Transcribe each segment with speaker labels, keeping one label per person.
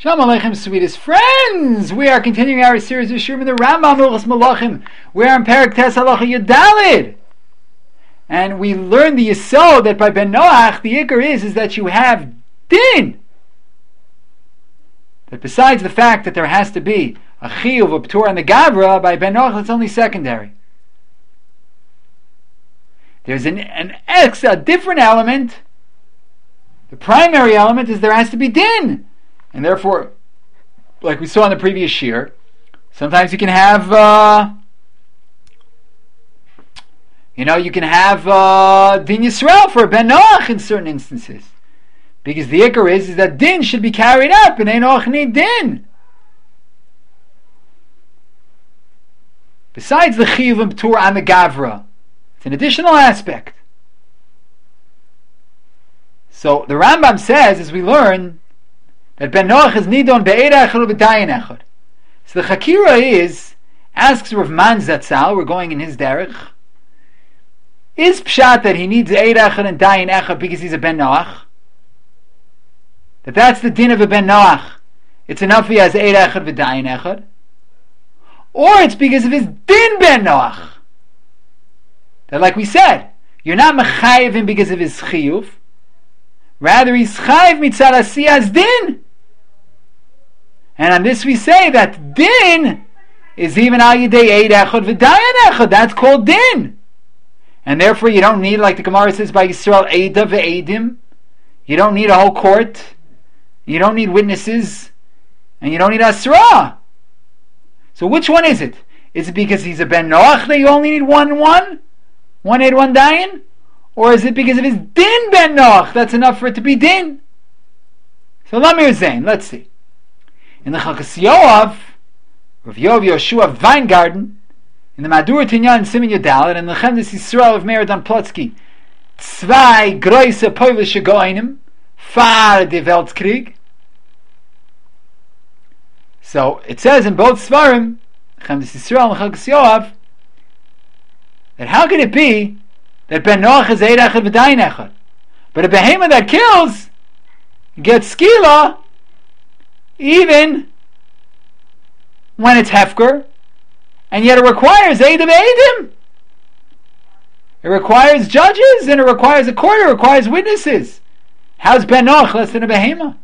Speaker 1: Shalom Aleichem, sweetest friends! We are continuing our series of Shirim in the Rambam Hilchos Malachim. We are in Perek Tes Halacha Yud Daled. And we learned the Yesod that by Ben Noach, the Iker is that you have Din. That besides the fact that there has to be a Chiyuv, a P'tur, and the Gavra, by Ben Noach it's only secondary. There's a different element. The primary element is there has to be Din. And therefore, like we saw in the previous shir, sometimes you can have, you can have Din Yisrael for Ben Noach in certain instances. Because the Iker is that Din should be carried up, and Noach need Din. Besides the Chiyuv and P'tur on the Gavra, it's an additional aspect. So the Rambam says, as we learn, that Ben Noach is nidon be'ed echad or b'dayin echad. So the Chakira asks Rav Man Zatzal, we're going in his derech, is pshat that he needs eid echad and dayin echad because he's a Ben Noach? That's the din of a Ben Noach. It's enough he has eid echad v'dayin echad? Or it's because of his din Ben Noach? That, like we said, you're not mechayev him because of his chiyuv. Rather, he's chayiv mitzad asiyas din. And on this we say that din is even al yidei eid echad v'dayan echad. That's called din. And therefore you don't need, like the Gemara says by Yisrael, eida ve'edim. You don't need a whole court. You don't need witnesses. And you don't need asra. So which one is it? Is it because he's a Ben Noach that you only need one eid, one dayan? Or is it because of his din Ben Noach that's enough for it to be din? So Lamir Zain, let's see. In the Chalkas Yoav, Rav Yoshua Weingarten, in the Madur Tinyan Simen Yudalet, and the Chemdes Yisrael of Meir Dan Plotsky, zwei große Polish Goinim, far de Weltkrieg. So it says in both Svarim, Chemdes Yisrael and Chalkas Yoav, that how can it be that Ben Noach is eid echad v'dayin echad, but a behemoth that kills gets skila even when it's hefker, and yet it requires eidim eidim. It requires judges, and it requires a court, it requires witnesses. How's Ben Noach less than a behemoth?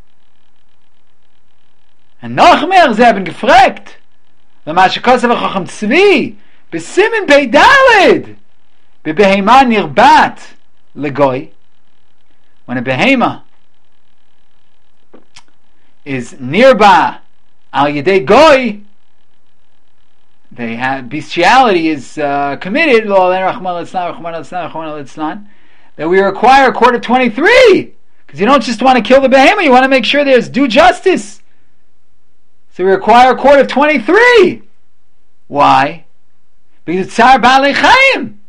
Speaker 1: And noch mehr, sie haben gefragt, lema shekosav ha'chacham tzvi, b'simen bei daled, b'behema nirbat legoy. When a behema is nearby al yedei goy, they have bestiality is committed, that we require a court of 23, because you don't just want to kill the behema, you want to make sure there's due justice. So we require a court of 23. Why? Because it's Tsar Baalei Chaim.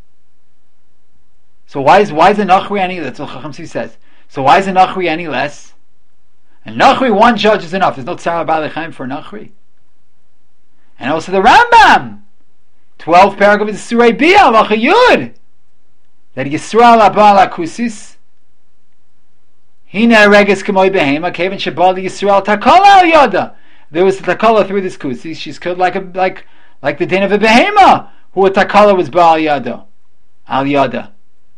Speaker 1: So why is the Nachri any? That's what Chacham Si says. So why is the Nachri any less? And Nachri, one judge is enough. There's no Tsar Baalei Chaim for Nachri. And also the Rambam, 12 paragraph of the Surei Bia, Halacha Yud, that Yisrael Abal Akusis, Hina Reges K'moi Behema, Kevin Shabal Yisrael Takala Al Yoda. There was a Takala through this Kusis. She's killed like the din of a Behema, who a Takala was Baal Yada, Al Yada.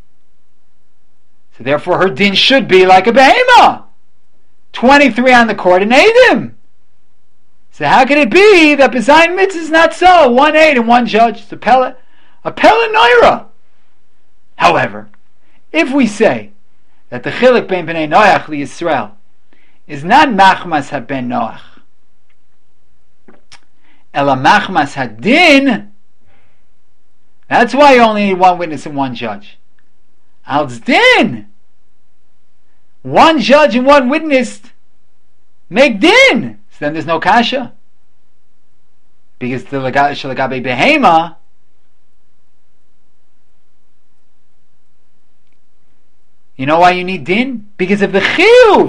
Speaker 1: So therefore her din should be like a Behema. 23 on the court and Eidim. So how can it be that B'zayin Mitzvah is not so? 1 aid and 1 judge. It's a Pella Noira. However, if we say that the Chilik Ben Bnei Noach li Yisrael is not Machmas HaBen Noach, Ela Machmas HaDin, that's why you only need 1 witness and 1 judge. Al Din, 1 judge and 1 witness make din. So then there's no kasha, because the Shalagabe Behema, you know why you need din? Because of the chiyuv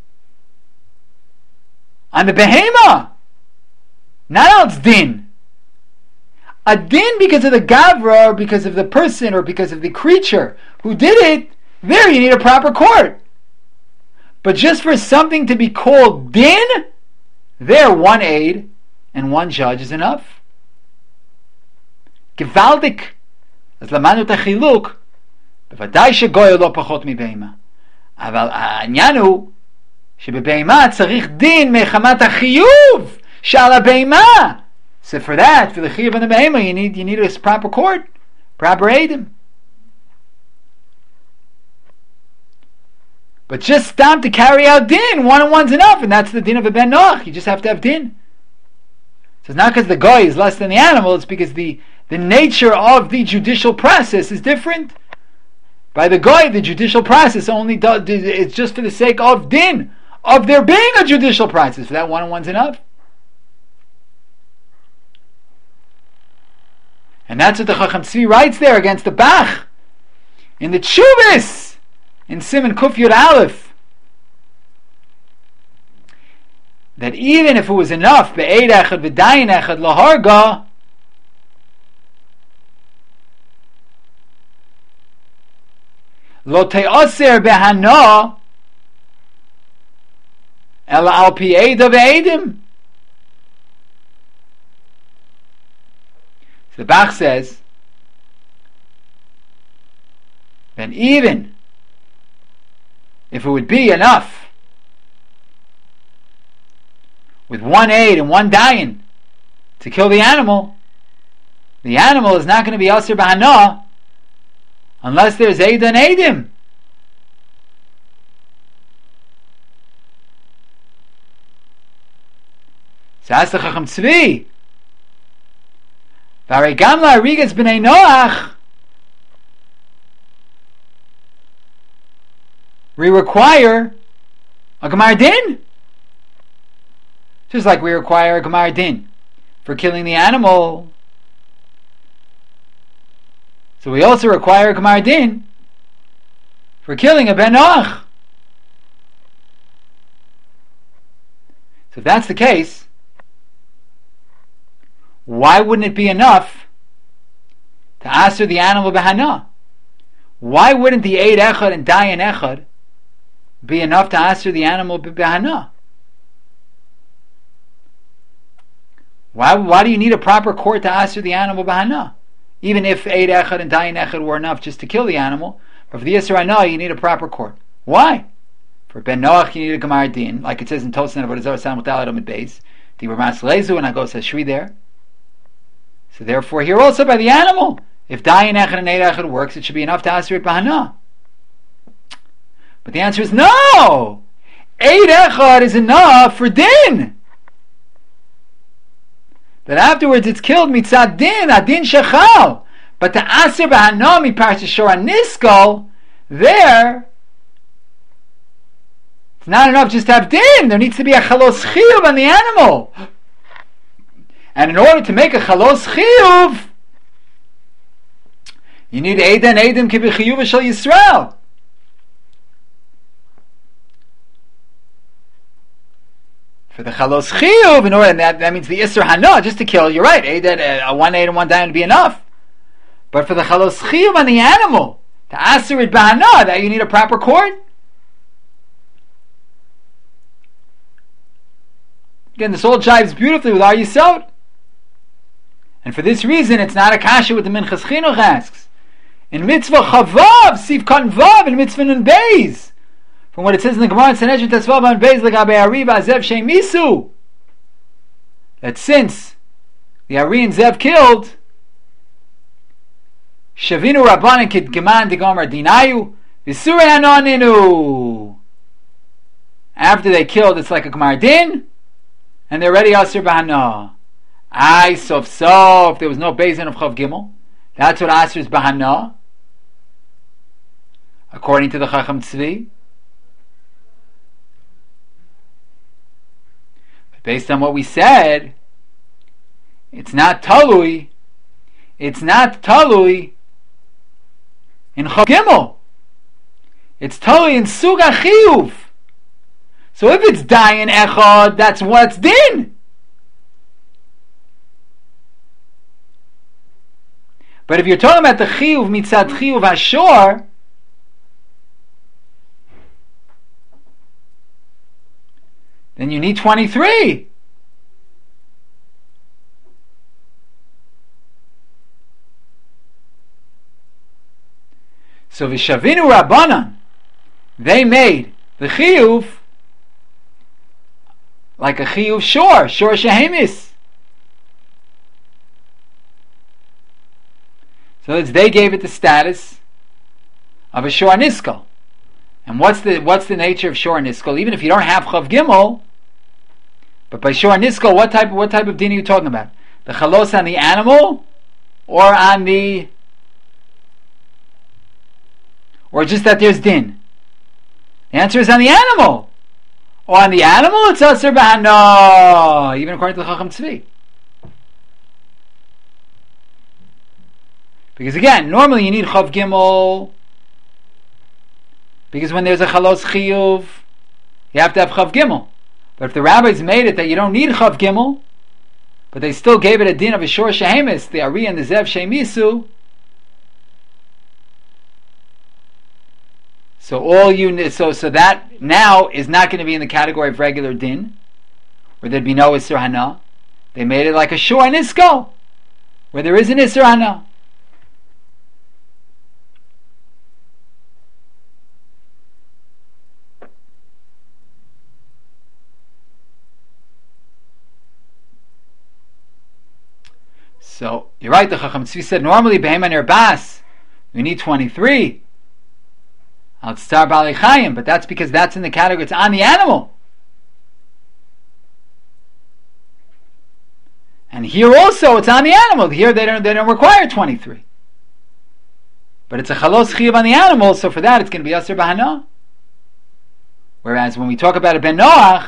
Speaker 1: on the Behema, not else din. A din because of the gavra, or because of the person, or because of the creature who did it. There you need a proper court. But just for something to be called din, there one aid and one judge is enough. Gewaldig. אז למדנו את החילוק, בוודאי שגוי לא פחות מבהמה. אבל העניין הוא שבבהמה צריך דין מחמת החיוב שעל הבהמה. So for that, for the chiyuv on the behema, you need a proper court, proper edim. But just stop to carry out din, one on one's enough, and that's the din of a ben noach. You just have to have din. So it's not because the guy is less than the animal, it's because the nature of the judicial process is different. By the guy, the judicial process only does, it's just for the sake of din, of there being a judicial process. For that, one on one's enough. And that's what the Chacham Tzvi writes there against the Bach in the Tshuvas in Siman Kuf Yud Aleph, that even if it was enough be'ed echad v'dayin echad laharga, lo te'aser behana ela al pi eda ve'edim. The Bach says, then even if it would be enough with one aid and one dayan to kill the animal is not going to be asir b'hana unless there's aid and aidim. So that's the Chacham Tzvi. V'arei gam la'arigas b'nei Noach, we require a Gemar Din. Just like we require a Gemar Din for killing the animal. So we also require a Gemar Din for killing a Ben Noach. So if that's the case, why wouldn't it be enough to asur the animal b'hana? Why wouldn't the Eid Echad and Dayan Echad be enough to asur the animal b'hana? Why do you need a proper court to asur the animal b'hana? Even if Eid Echad and Dayan Echad were enough just to kill the animal, but for the Yisra Hana you need a proper court. Why? For Ben Noach you need a Gemar Din, like it says in Tosfos Avodah Zarah Samach Daled Amud Beis, the Ramas Lezu and Agos Hashvi there. So therefore, here also by the animal, if Dayan Echad and Eid Echad works, it should be enough to asur it b'hana. But the answer is no. Eid Echad is enough for din. That afterwards it's killed mitzad din, adin shechal. But to asur b'hana mi parsha shor niskal, there it's not enough just to have din. There needs to be a chalos chiyuv on the animal. And in order to make a chalos chiyuv, you need Eid and Eidim ki b'chiyuv shel Yisrael. For the chalos chiyuv, in order, and that means the Isser Hana, just to kill, you're right, one Eid and one Dayan would be enough. But for the chalos chiyuv on the animal, to asur it b'hana, that you need a proper court. Again, this all jives beautifully with our Yisod. And for this reason, it's not a kasha with the Minchas Chinuch asks. In Mitzvah Chavav, Siv Kan Vav, in Mitzvah Nun Beis, from what it says in the Gemara in Sanhedrin Tesvav on Beis, L'gabe Ari v'Azev Shem Misu, that since the Ari and Zev killed, Shavinu Rabbanan Kid Geman Digomer Dinayu, V'Surei Hanoninu. After they killed, it's like a Gemar Din, and they're ready asur b'hana. Sof, there was no Beis Din of Chav Gimel. That's what asur is b'hana, according to the Chacham Tzvi. But based on what we said, it's not talui in Chav Gimel. It's talui in Sug HaChiyuv. So if it's Dayan Echad, that's what's din. But if you're talking about the chiyuv mitzad chiyuv ashor, then you need 23. So Vishavinu Rabbanan, they made the chiyuv like a chiyuv shor shehemis. So they gave it the status of a shor niskal. And what's the nature of shor niskal? Even if you don't have chav gimel, but by shor niskal, what type of din are you talking about? The chalos on the animal, or just that there's din? The answer is on the animal. Or on the animal, it's aser b'hana, even according to the Chacham Tzvi. Because again, normally you need chav gimel, because when there's a chalos chiyuv, you have to have chav gimel. But if the rabbis made it that you don't need chav gimel, but they still gave it a din of a shor shehemis, the ari and the zev shemisu, so that now is not going to be in the category of regular din, where there'd be no isur hana. They made it like a shor niskal, where there is an isur hana. So you're right. The Chacham Tzvi said normally behema ner bas we need 23. Al tsar bali chayim, but that's because that's in the category. It's on the animal. And here also it's on the animal. Here they don't require 23. But it's a chalos chiyuv on the animal, so for that it's going to be aser b'hana. Whereas when we talk about a ben noach,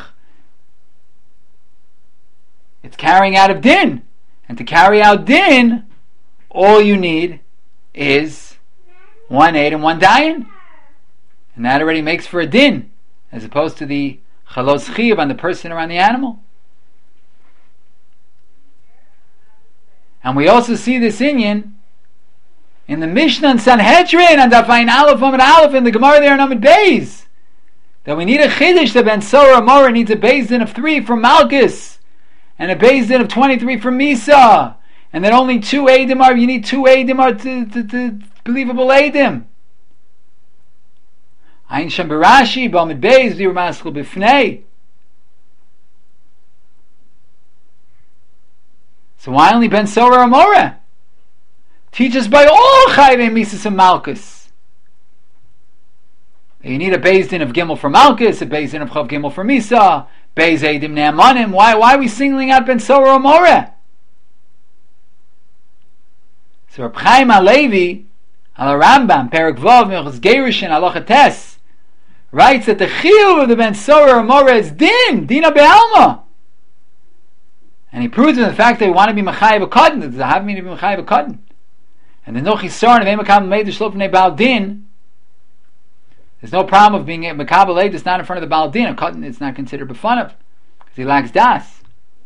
Speaker 1: it's carrying out of din. And to carry out din, all you need is 1 aid and 1 dayan. And that already makes for a din, as opposed to the chalos chiyuv on the person or on the animal. And we also see this inyan in the Mishnah and Sanhedrin and Dafayin Aleph Amud Aleph in the Gemara there in Amud Beis, that we need a chiddush that Ben Sora Mora needs a beis din of 3 from Malchus and a beis din of 23 from Misa, and that only 2 eidim are, you need 2 eidim are to believable eidim. Ein Shem Barashi B'Amud Beis V'Yur Maskul B'Fnei. So why only Ben Sora or Mora? Teach us by all Chayvei Mises and Malchus. You need a beis din of Gimel for Malchus, a beis din of Chav Gimel for Misa, beis Eidim Ne'amanim. Why are we singling out Ben Sora or Mora? So Reb Chaim HaLevi, Al Rambam, Perek Vav, Milchus Gerushin, Halacha Tes, writes that the chiyuv of the Ben Sora or Mora is din, dina be'alma. And he proves it in the fact that they want to be mechayev a kadin, that they have me to be mechayev a kadin. And the nochi sarn of emakam made the shlofnei baal din. There's no problem of being a mekabel eid. It's not in front of the baal din. A kadin is not considered b'fanav because he lacks das.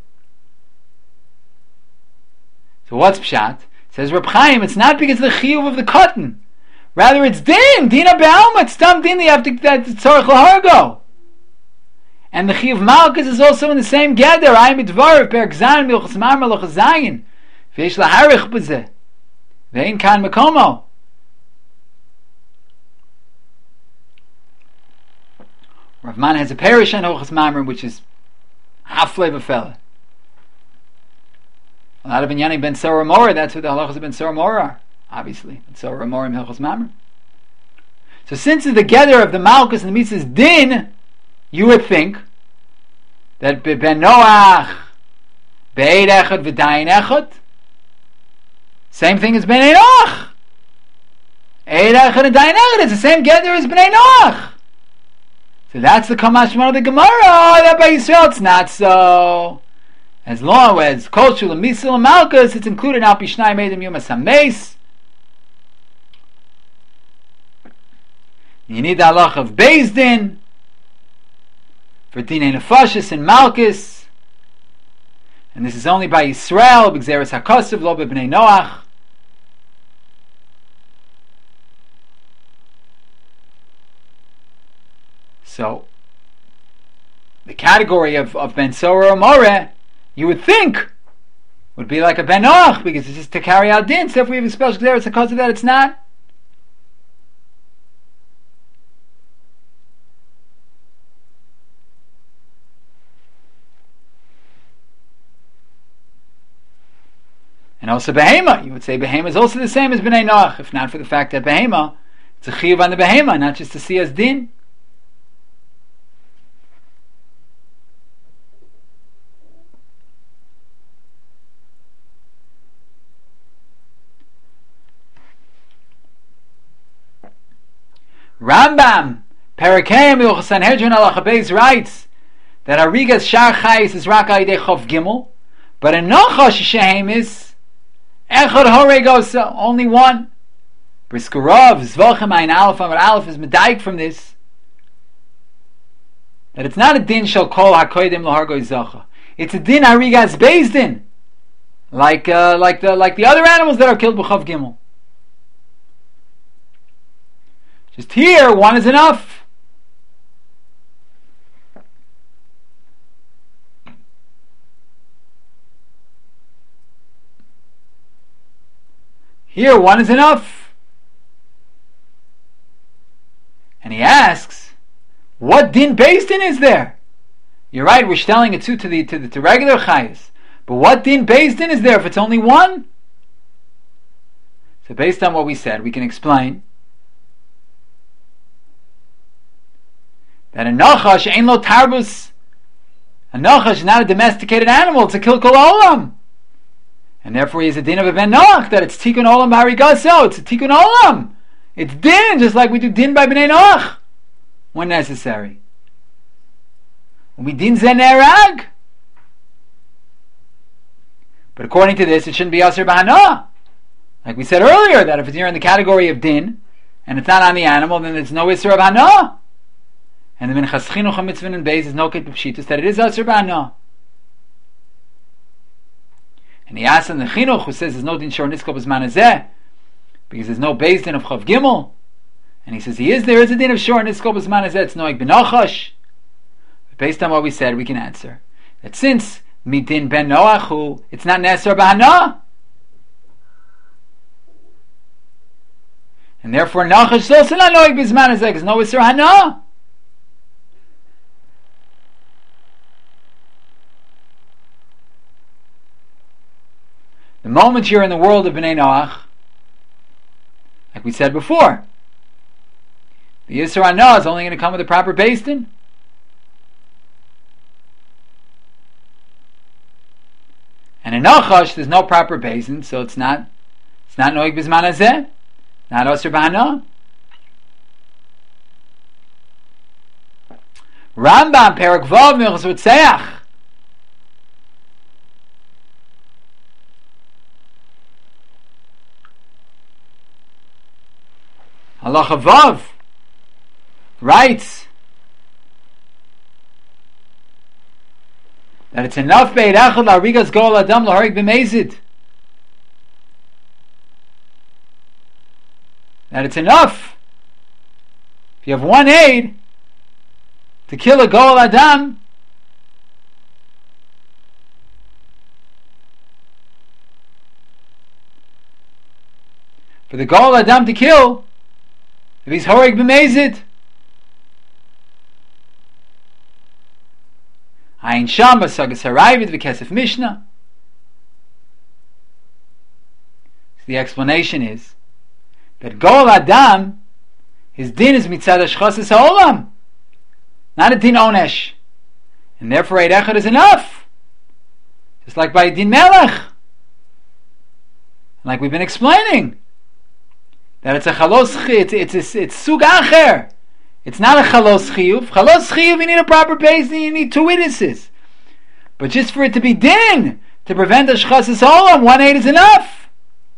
Speaker 1: So what's pshat? Says Reb Chaim, it's not because of the chiyuv of the kadin. Rather, it's din, dina be'alma. It's tam din. They have to that's tzarich lahargo. And the chiyuv malchus is also in the same gather. I midvar per gzan milchus marmar loch zayin. V'yesh laharich b'zeh. Ve'in kan mekomo. Rav Man has a parish on Hochas Mamre, which is half flavor fella. A lot of Inyanim Ben Sora Mora, that's what the halachas of Ben Sora Mora are, obviously. Ben Sora Mora in Hochas Mamre. So since the gather of the Malchus and the Mitzvah's din, you would think that Ben Noach, Be'ed Echad V'dayin Echad, same thing as Bnei Noach. Eid Echad and Dayin Echad, it's the same gather as Bnei Noach. So that's the Kamashman of the Gemara. That by Yisrael it's not so. As long as Kol Shul and Misil and Malchus, it's included in Al Pi Shnai Meidim Yom HaSameis. You need the halach of Beis Din for Dinei Nefashis and Malchus. And this is only by Yisrael, B'Gzeres HaKosav, Lo B'Bnei Noach. So, the category of Ben Sora or More, you would think would be like a Ben Noach, because it's just to carry out din. So if we have a special there, it's because of that it's not. And also Behema, you would say Behema is also the same as Bnei Noach, if not for the fact that Behema, it's a chiyuv on the Behema, not just to see as din. Rambam, Perakei Milchus Sanhedrin Halacha Beis writes that Arigas Shar Chayis is Rak Aidei Chof Gimel, but a Nachash Shehem is Echad Horegosa, only one. Briskarov, Zvochem Ein Aleph Amar Aleph is medayik from this, that it's not a din shall call HaKoidim L'Hargoi Zacha. It's a din Arigas Beis din, like the other animals that are killed b'Chav Gimel. Just here, one is enough. Here, one is enough. And he asks, what din based din is there? You're right, we're telling it to regular chayas. But what din based din is there if it's only one? So based on what we said, we can explain that a nachash ain't lo tarbus. A nachash is not a domesticated animal, it's a kilkul olam. And therefore he is a din of a ben noach, that it's tikkun olam b'harigaso, it's a tikkun olam. It's din, just like we do din by bnei noach, when necessary. When we din zen erag. But according to this, it shouldn't be aser b'hana. Like we said earlier, that if it's here in the category of din, and it's not on the animal, then there's no iser of hana. And the Minchas Chinuch HaMitzvah and Beis is no ket b'pshitus, that it is aser b'hana. And he asks in the Chinuch, who says there's no din shor niskol b'zman hazeh, because there's no Beis din of Chav Gimel. And he says there is a din of shor niskol b'zman hazeh, it's noig b'nachash. But based on what we said, we can answer that since midin ben noachu, it's not neser b'hana. And therefore nachash is also not noig b'zman hazeh, because no iser hana. The moment you're in the world of Bnei Noach, like we said before, the Yisra Hana is only going to come with a proper Beis Din. And in Nachash, there's no proper Beis Din, so it's not Noig B'zman Hazeh, not Osir B'Hana. Rambam, Perak Vav, Milchus Utseach. Halacha Vav writes that it's enough be'ed echad la'arigas gol adam l'harig b'mezid. That it's enough if you have one aid to kill a gol adam, for the gol adam to kill, if he's horig b'mezid. Ayin sham b'sagas harayvid v'kesef mishnah. So the explanation is that gol adam, his din is mitzad hashchasas ha'olam, not a din onesh, and therefore eid echad is enough, just like by din melech, like we've been explaining. That it's a chalos chiyuv, it's sug acher. It's not a chalos chiyuv. Chalos chiyuv, you need a proper base, and you need two witnesses. But just for it to be din, to prevent a shchasas olam, one aid is enough.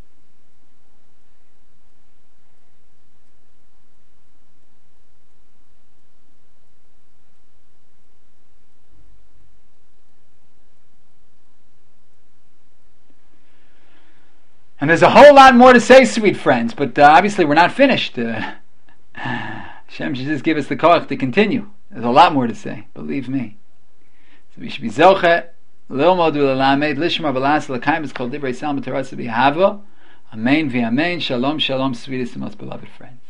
Speaker 1: And there's a whole lot more to say, sweet friends, but obviously we're not finished. Hashem should just give us the koach to continue. There's a lot more to say, believe me. So we should be zoche, lilmod u'lelamed, lishmar v'las l'kaim is called divrei salma terasa b'hava. Amen v'amen. Shalom, shalom, sweetest and most beloved friends.